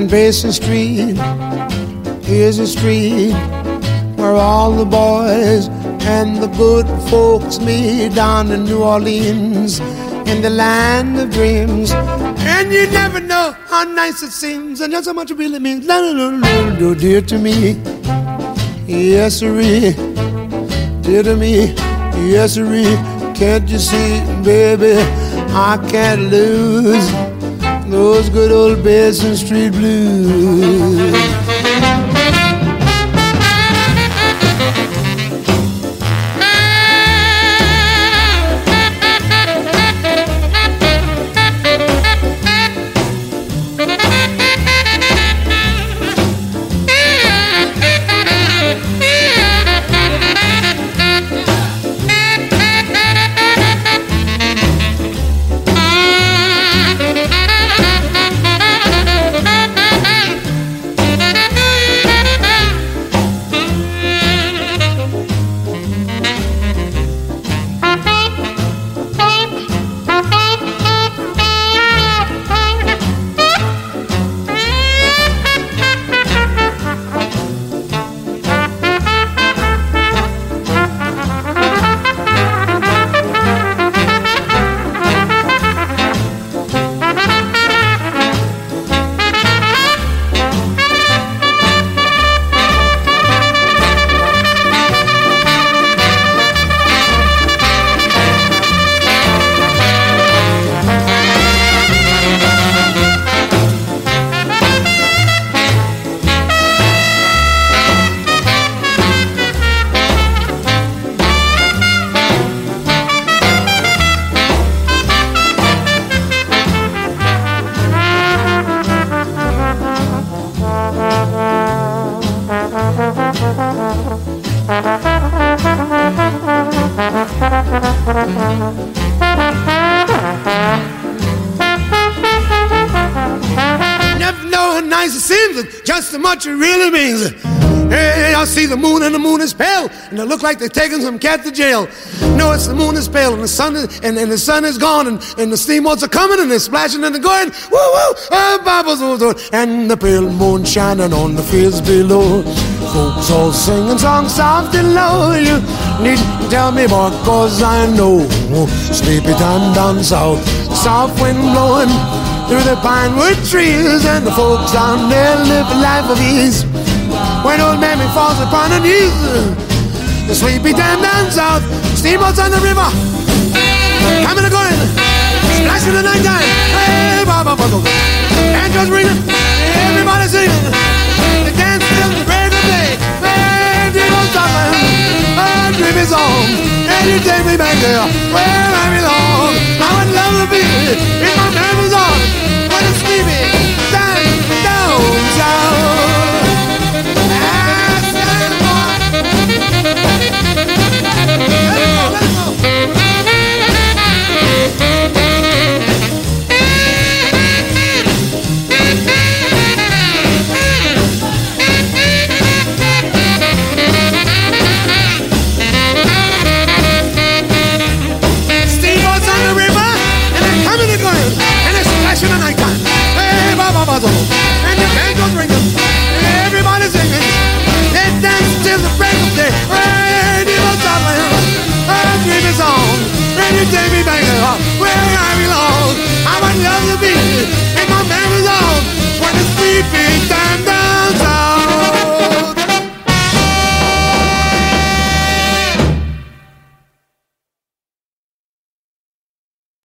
And Basin Street is a street where all the boys and the good folks meet down in New Orleans, in the land of dreams. And you never know how nice it seems and just how much it really means. No, dear to me, yes, sirree. Dear to me, yes, sirree. Can't you see, baby, I can't lose those good old Basin Street blues. Never know how nice it seems, just how much it really means. Hey, I see the moon and the moon is pale, and it look like they're taking some cat to jail. No, it's the moon is pale, and the sun is, and the sun is gone, and the steamboats are coming, and they're splashing and they're going, woo woo, bubbles, and the pale moon shining on the fields below. Folks all singing songs soft and low. You needn't tell me, boy, 'cause I know. Sleepy time down south, soft wind blowing through the pinewood trees, and the folks down there live a life of ease. When old mammy falls upon her knees, the sleepy time down south, steamboats on the river, coming and going, splashing the night time. Hey, Baba, banjos ringing, everybody singing, the dance till the break of day. Hey, dear old Scotland, a dreamy song, and you take me back there where I belong. I would love to be if my time was on, when it's sleepy time down south. Steamboats on the river, and they're coming and going, and they're splashing the night time.